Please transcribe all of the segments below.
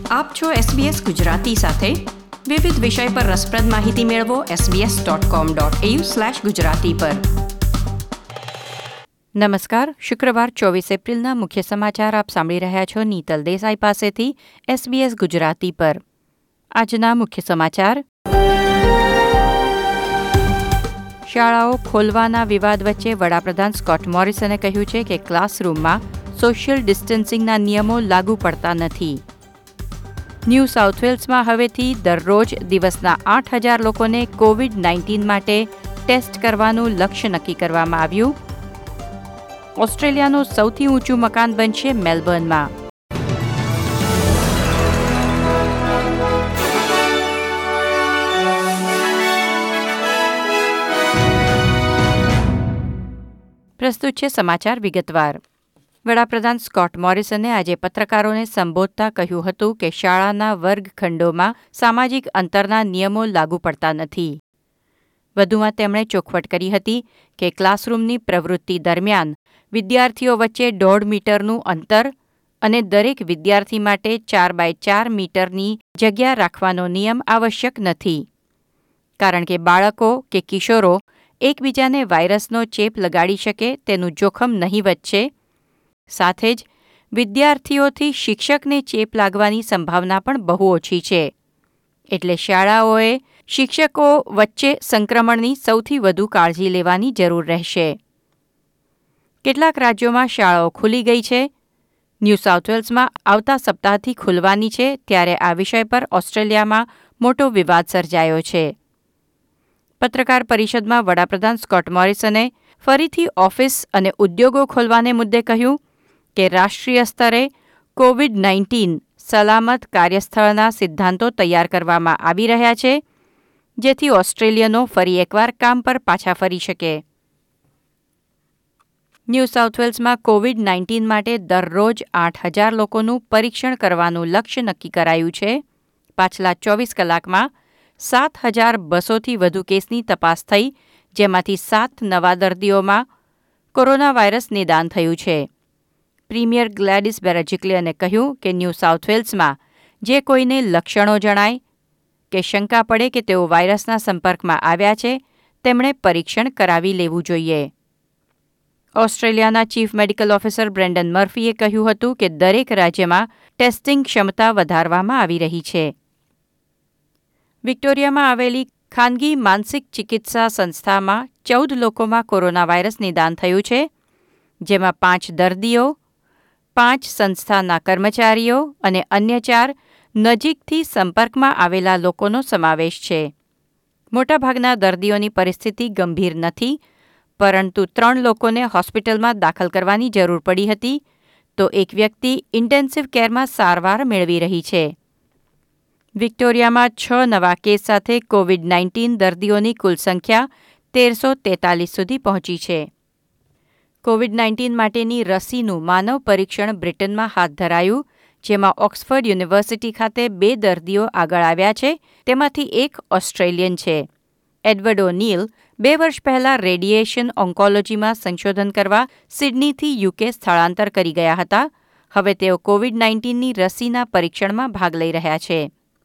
આપ છો SBS ગુજરાતી સાથે. વિવિધ વિષય પર રસપ્રદ માહિતી મેળવો sbs.com.au/gujarati પર. નમસ્કાર. શુક્રવાર 24 એપ્રિલના મુખ્ય સમાચાર આપ સાંભળી રહ્યા છો નીતલ દેસાઈ પાસેથી SBS ગુજરાતી પર. આજના મુખ્ય સમાચાર. શાળાઓ ખોલવાના વિવાદ વચ્ચે વડાપ્રધાન સ્કોટ મોરિસને કહ્યું છે કે ક્લાસરૂમમાં સોશિયલ ડિસ્ટન્સિંગના નિયમો લાગુ પડતા નથી. ન્યૂ સાઉથ વેલ્સમાં હવેથી દરરોજ દિવસના 8,000 લોકોને COVID-19 માટે ટેસ્ટ કરવાનું લક્ષ્ય નક્કી કરવામાં આવ્યું. ઓસ્ટ્રેલિયાનું સૌથી ઊંચું મકાન બનશે મેલબર્નમાં. પ્રસ્તુત છે સમાચાર વિગતવાર. વડાપ્રધાન સ્કોટ મોરિસને આજે પત્રકારોને સંબોધતા કહ્યું હતું કે શાળાના વર્ગખંડોમાં સામાજિક અંતરના નિયમો લાગુ પડતા નથી. વધુમાં તેમણે ચોખવટ કરી હતી કે ક્લાસરૂમની પ્રવૃત્તિ દરમિયાન વિદ્યાર્થીઓ વચ્ચે 1.5 મીટરનું અંતર અને દરેક વિદ્યાર્થી માટે 4x4 મીટરની જગ્યા રાખવાનો નિયમ આવશ્યક નથી, કારણ કે બાળકો કે કિશોરો એકબીજાને વાયરસનો ચેપ લગાડી શકે તેનું જોખમ નહીવત છે. સાથે જ વિદ્યાર્થીઓથી શિક્ષકને ચેપ લાગવાની સંભાવના પણ બહુ ઓછી છે. એટલે શાળાઓએ શિક્ષકો વચ્ચે સંક્રમણની સૌથી વધુ કાળજી લેવાની જરૂર રહેશે. કેટલાક રાજ્યોમાં શાળાઓ ખુલી ગઈ છે. ન્યૂ સાઉથ વેલ્સમાં આવતા સપ્તાહથી ખુલવાની છે, ત્યારે આ વિષય પર ઓસ્ટ્રેલિયામાં મોટો વિવાદ સર્જાયો છે. પત્રકાર પરિષદમાં વડાપ્રધાન સ્કોટ મોરિસને ફરીથી ઓફિસ અને ઉદ્યોગો ખોલવાને મુદ્દે કહ્યું કે રાષ્ટ્રીય સ્તરે COVID-19 સલામત કાર્યસ્થળના સિદ્ધાંતો તૈયાર કરવામાં આવી રહ્યા છે, જેથી ઓસ્ટ્રેલિયનો ફરી એકવાર કામ પર પાછા ફરી શકે. ન્યૂ સાઉથ વેલ્સમાં COVID-19 માટે દરરોજ 8,000 લોકોનું પરીક્ષણ કરવાનું લક્ષ્ય નક્કી કરાયું છે. પાછલા 24 કલાકમાં 7,200થી વધુ કેસની તપાસ થઈ, જેમાંથી 7 નવા દર્દીઓમાં કોરોના વાયરસ નિદાન થયું છે. પ્રીમિયર ગ્લેડિસ બેરેજિક્લિયને કહ્યું કે ન્યૂ સાઉથ વેલ્સમાં જે કોઈને લક્ષણો જણાય કે શંકા પડે કે તેઓ વાયરસના સંપર્કમાં આવ્યા છે, તેમણે પરીક્ષણ કરાવી લેવું જોઈએ. ઓસ્ટ્રેલિયાના ચીફ મેડિકલ ઓફિસર બ્રેન્ડન મર્ફીએ કહ્યું હતું કે દરેક રાજ્યમાં ટેસ્ટિંગ ક્ષમતા વધારવામાં આવી રહી છે. વિક્ટોરિયામાં આવેલી ખાનગી માનસિક ચિકિત્સા સંસ્થામાં 14 લોકોમાં કોરોના વાયરસ નિદાન થયું છે, જેમાં 5 દર્દીઓ, 5 સંસ્થાના કર્મચારીઓ અને અન્ય 4 નજીકથી સંપર્કમાં આવેલા લોકોનો સમાવેશ છે. મોટાભાગના દર્દીઓની પરિસ્થિતિ ગંભીર નથી, પરંતુ 3 લોકોને હોસ્પિટલમાં દાખલ કરવાની જરૂર પડી હતી, તો એક વ્યક્તિ ઇન્ટેન્સિવ કેરમાં સારવાર મેળવી રહી છે. વિક્ટોરિયામાં 6 નવા કેસ સાથે COVID-19 દર્દીઓની કુલ સંખ્યા 1,343 સુધી પહોંચી છે. COVID-19 માટેની રસીનું માનવ પરીક્ષણ બ્રિટનમાં હાથ ધરાયું, જેમાં ઓક્સફર્ડ યુનિવર્સિટી ખાતે 2 દર્દીઓ આગળ આવ્યા છે, તેમાંથી એક ઓસ્ટ્રેલિયન છે. એડવર્ડ ઓ'નીલ 2 વર્ષ પહેલા રેડિયેશન ઓન્કોલોજીમાં સંશોધન કરવા સિડનીથી UK સ્થળાંતર કરી ગયા હતા. હવે તેઓ COVID-19ની રસીના પરીક્ષણમાં ભાગ લઈ રહ્યા છે.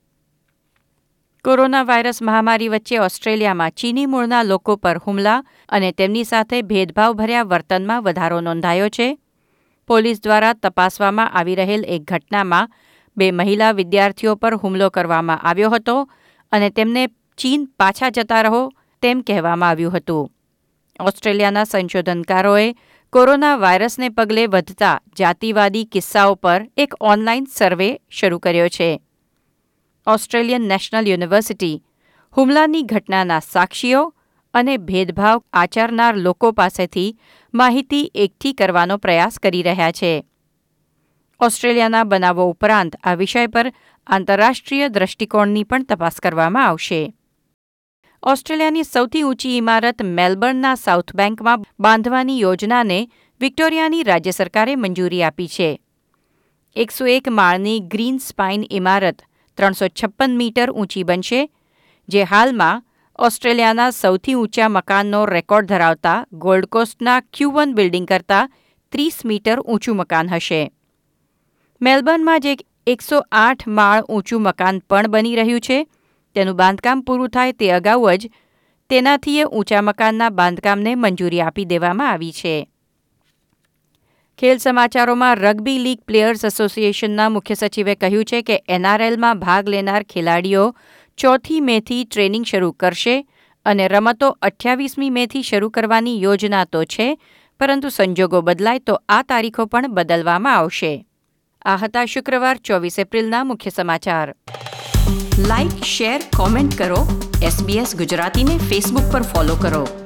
કોરોના વાયરસ મહામારી વચ્ચે ઓસ્ટ્રેલિયામાં ચીની મૂળના લોકો પર હુમલા અને તેમની સાથે ભેદભાવભર્યા વર્તનમાં વધારો નોંધાયો છે. પોલીસ દ્વારા તપાસવામાં આવી રહેલ એક ઘટનામાં 2 મહિલા વિદ્યાર્થીઓ પર હુમલો કરવામાં આવ્યો હતો અને તેમને ચીન પાછા જતા રહો તેમ કહેવામાં આવ્યું હતું. ઓસ્ટ્રેલિયાના સંશોધનકારોએ કોરોના વાયરસને પગલે વધતા જાતિવાદી કિસ્સાઓ પર એક ઓનલાઈન સર્વે શરૂ કર્યો છે. ઓસ્ટ્રેલિયન નેશનલ યુનિવર્સિટી હુમલાની ઘટનાના સાક્ષીઓ અને ભેદભાવ આચરનાર લોકો પાસેથી માહિતી એકઠી કરવાનો પ્રયાસ કરી રહ્યા છે. ઓસ્ટ્રેલિયાના બનાવો ઉપરાંત આ વિષય પર આંતરરાષ્ટ્રીય દ્રષ્ટિકોણની પણ તપાસ કરવામાં આવશે. ઓસ્ટ્રેલિયાની સૌથી ઊંચી ઇમારત મેલબર્નના સાઉથ બેન્કમાં બાંધવાની યોજનાને વિક્ટોરિયાની રાજ્ય સરકારે મંજૂરી આપી છે. 101 માળની ગ્રીન સ્પાઇન ઇમારત 356 મીટર ઊંચી બનશે, જે હાલમાં ઓસ્ટ્રેલિયાના સૌથી ઊંચા મકાનનો રેકોર્ડ ધરાવતા ગોલ્ડ કોસ્ટના Q1 બિલ્ડિંગ કરતાં 30 મીટર ઊંચું મકાન હશે. મેલબર્નમાં જે 108 માળ ઊંચું મકાન પણ બની રહ્યું છે. તેનું બાંધકામ પૂરું થાય તે અગાઉ જ તેનાથી ઊંચા મકાનના બાંધકામને મંજૂરી આપી દેવામાં આવી છે. ખેલ સમાચારોમાં રગ્બી લીગ પ્લેયર્સ એસોસિએશનના મુખ્ય સચિવે કહ્યું છે કે NRLમાં ભાગ લેનાર ખેલાડીઓ 4 મેથી ટ્રેનિંગ શરૂ કરશે અને રમતો 28મી મેથી શરૂ કરવાની યોજના તો છે, પરંતુ સંજોગો બદલાય તો આ તારીખો પણ બદલવામાં આવશે. આ હતા શુક્રવાર 24 એપ્રિલના મુખ્ય સમાચાર. લાઇક, શેર, કોમેન્ટ કરો. SBS ગુજરાતીને ફેસબુક પર ફોલો કરો.